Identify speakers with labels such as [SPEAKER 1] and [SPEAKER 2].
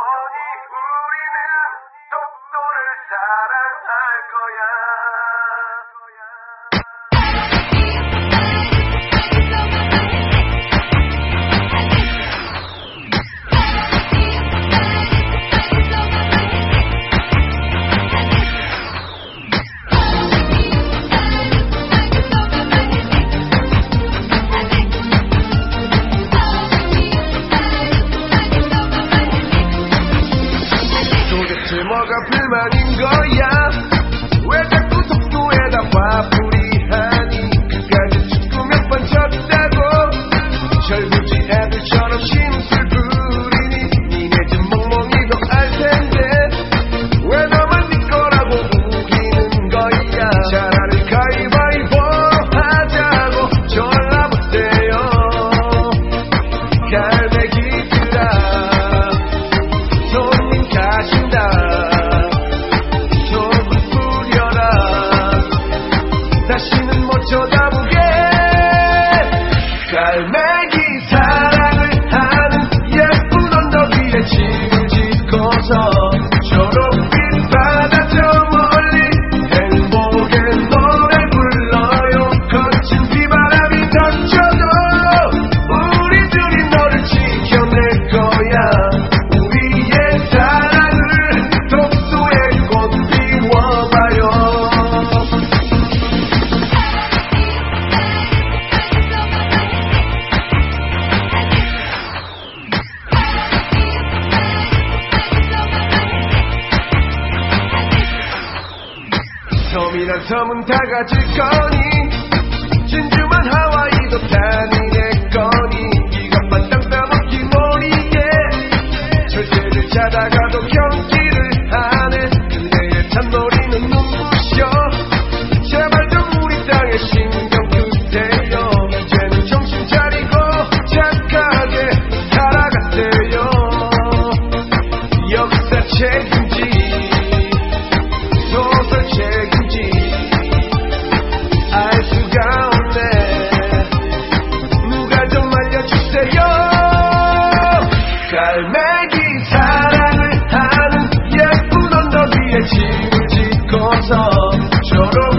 [SPEAKER 1] 우리는 독도를 사랑할 거야. 도대체 뭐가 불만인 거야? 왜 자꾸 독도에다 화풀이 하니? 그까지 축구 몇 번 졌다고 철부지 애들처럼 심술 부리니? 니네 집 멍멍이도 알텐데 왜 나만 네 거라고 우기는 거야? 차라리 가위바위보 하자고 졸라붙대요 갈매기들아. 손님 가신다 소문 뿌려라. 다시는 못 쳐다보게. 갈매기 사랑을 하는 예쁜 언덕 위에 집을 짓고서 초록빛 바다 저 멀리 행복의 노래 불러요. 거친 비바람이 던져도 우리들이 너를 지켜낼 거야. 우리의 사랑을 독도에 꽃 피워봐요. 섬이란 섬은 다 가질 거니 진주만 하와이도 다니겠거니. 이것만 땅 따먹기 모리게 철새를 찾아가도 경기를 하네. 그대의 참놀이는 눈부셔. 제발 좀 우리 땅에 신경 쓰세요. 이제는 정신 차리고 착하게 살아가세요. 역사 책임지 소설 책임지 알 수가 없네. 누가 좀 알려주세요. 갈매기 사랑을 하는 예쁜 언덕 위에 집을 짓고서 초록